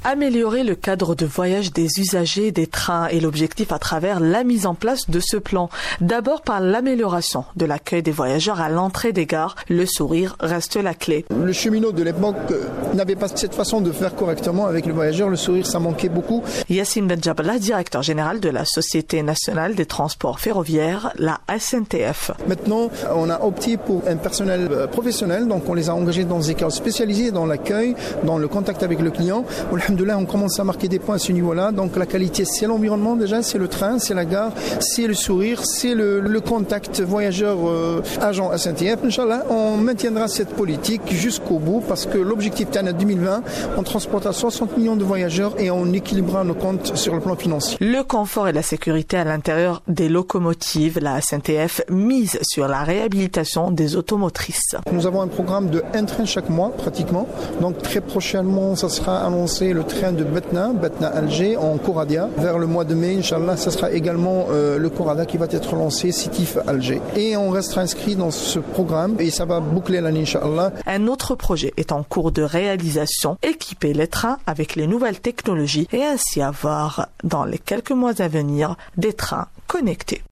Améliorer le cadre de voyage des usagers des trains est l'objectif à travers la mise en place de ce plan. D'abord par l'amélioration de l'accueil des voyageurs à l'entrée des gares, le sourire reste la clé. Le cheminot de l'époque n'avait pas cette façon de faire correctement avec le voyageur, le sourire ça manquait beaucoup. Yassine Benjabla, directeur général de la Société nationale des transports ferroviaires, la SNTF. Maintenant, on a opté pour un personnel professionnel, donc on les a engagés dans des écoles spécialisées dans l'accueil, dans le contact avec le client. Alhamdoulilah, on commence à marquer des points à ce niveau-là. Donc la qualité, c'est l'environnement déjà, c'est le train, c'est la gare, c'est le sourire, c'est le contact voyageur-agent SNTF. Inch'Allah, on maintiendra cette politique jusqu'au bout parce que l'objectif TANA 2020, on transportera 60 millions de voyageurs et on équilibrera nos comptes sur le plan financier. Le confort et la sécurité à l'intérieur des locomotives, la SNTF mise sur la réhabilitation des automotrices. Nous avons un programme de un train chaque mois pratiquement. Donc très prochainement, ça sera annoncé le train de Betna-Alger en Coradia. Vers le mois de mai, Inch'Allah, ça sera également le Corada qui va être lancé, Sétif-Alger. Et on restera inscrit dans ce programme et ça va boucler l'année, Inch'Allah. Un autre projet est en cours de réalisation, équiper les trains avec les nouvelles technologies et ainsi avoir, dans les quelques mois à venir, des trains connectés.